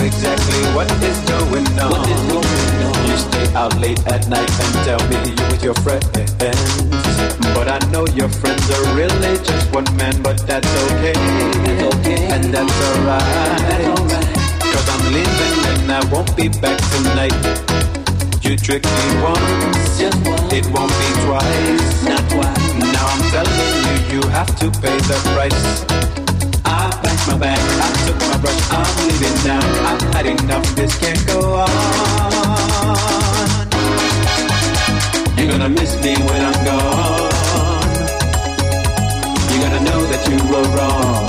exactly what is going on. You stay out late at night and tell me you with your friends. But I know your friends are really just one man, but that's okay. And that's alright. Cause I'm leaving and I won't be back tonight. You tricked me once, it won't be twice. Not twice. Now I'm telling you, you have to pay the price. I packed my bag, I took my brush, I'm leaving now. I've had enough, this can't go on. You're gonna miss me when I'm gone. You're gonna know that you were wrong.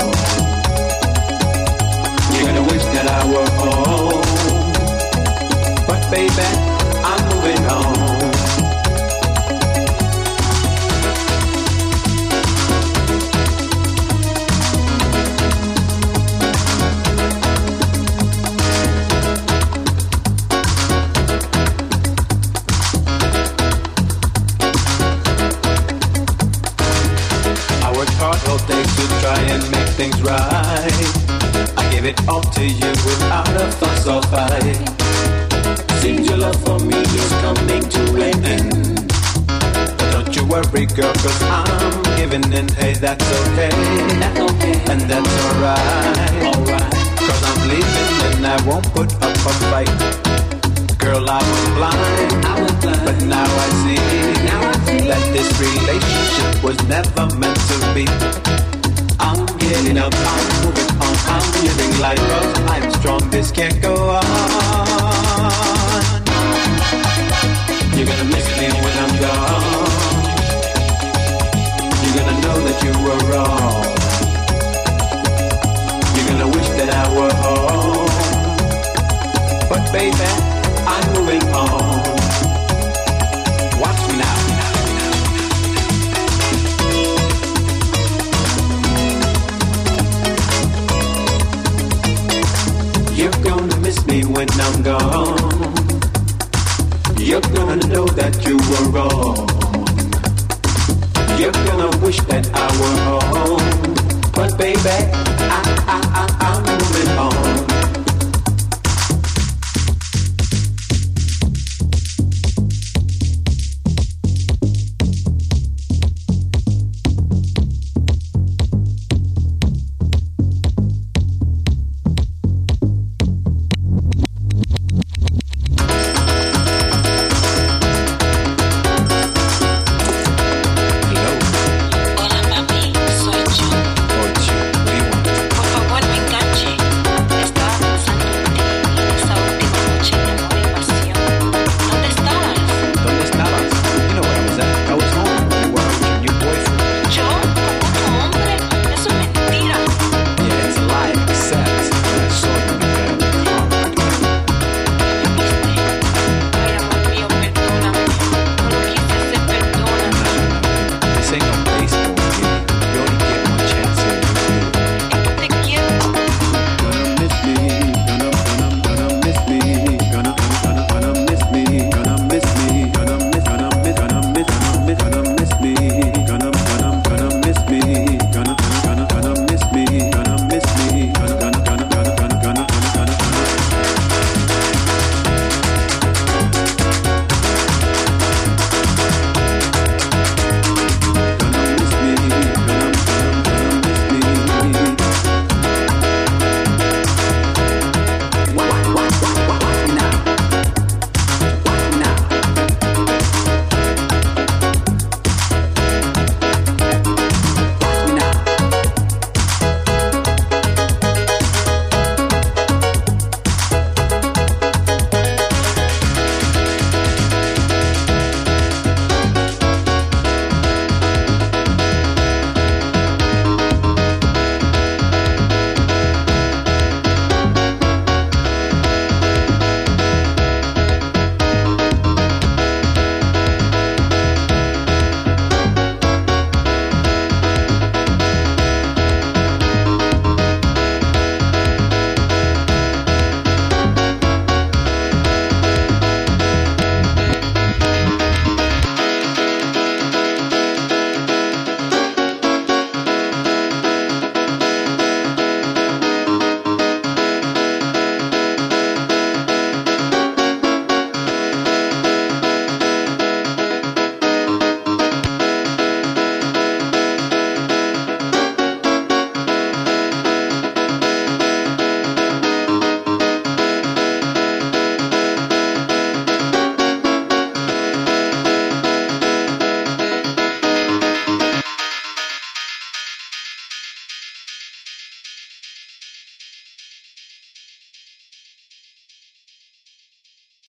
You're gonna wish that I were home. But baby, I'm moving on. All day to try and make things right. I give it all to you without a fuss or fight. Seems your love for me is coming to an end. But don't you worry, girl, cause I'm giving in. Hey, that's okay. And that's alright. Cause I'm leaving and I won't put up a fight. Girl, I was blind, but now I see that this relationship was never meant to be. I'm getting up, I'm moving on, I'm living life, cause I'm strong, this can't go on. You're gonna miss me when I'm gone. You're gonna know that you were wrong. You're gonna wish that I were home. But baby, I'm moving on. Watch me now. You're gonna miss me when I'm gone. You're gonna know that you were wrong. You're gonna wish that I were home. But baby, I'm